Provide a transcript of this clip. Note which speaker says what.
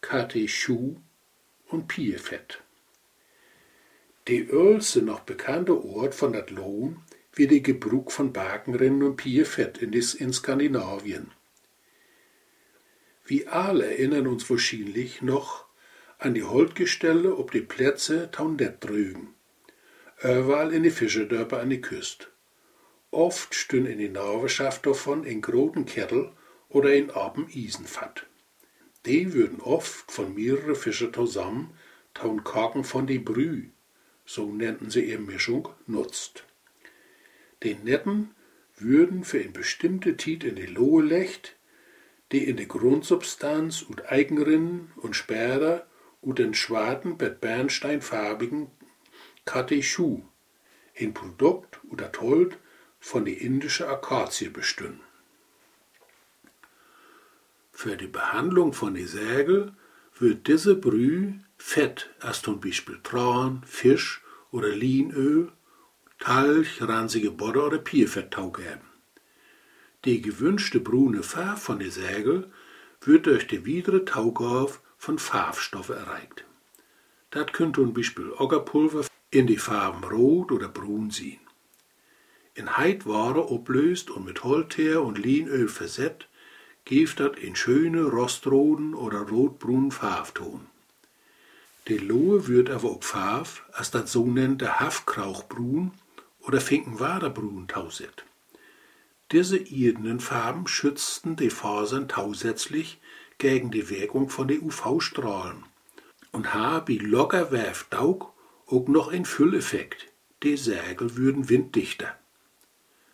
Speaker 1: Katechu und Piefett. Der älteste noch bekannte Ort von dat Lohn wird der Gebrauch von Bakenrinnen und Piefett in Skandinavien. Wir alle erinnern uns wahrscheinlich noch an die Holtgestelle ob die Plätze taundet drüben, überall in die Fischerdörper an die Küste. Oft stehen in die Nachbarschaft davon in großen Kettel oder in Aben Isenfat. Die würden oft von mehreren Fischer zusammen taun Kaken von die Brüh, so nannten sie ihre Mischung, nutzt. Den Netten würden für eine bestimmte Zeit in die Lohe legt, die in die Grundsubstanz und Eigenrinnen und später und den schwarzen mit bernsteinfarbigen Katechu, ein Produkt oder Told von die indische Akazie bestünden. Für die Behandlung von die Sägel wird diese Brüh Fett, als zum Beispiel Tran, Fisch oder Linöl, Talg, ranzige Butter oder Piefett geben. Die gewünschte brune Farbe von den Sägel wird durch die widere Taugabe von Farbstoffen erreicht. Das könnte zum Beispiel Ockerpulver in die Farben rot oder brun sein. In Heitware ablöst und mit Holteer und Linöl versetzt, gibt das in schöne rostroten oder rotbrunen Farbton. Die Lohe wird aber auch Farb als das sogenannte Hafkrauchbrun oder Finkenwaderbrun tauset. Diese irdenen Farben schützten die Fasern tausätzlich gegen die Wirkung von den UV-Strahlen und haben wie locker Werfdaug auch noch einen Fülleffekt. Die Sägel würden winddichter.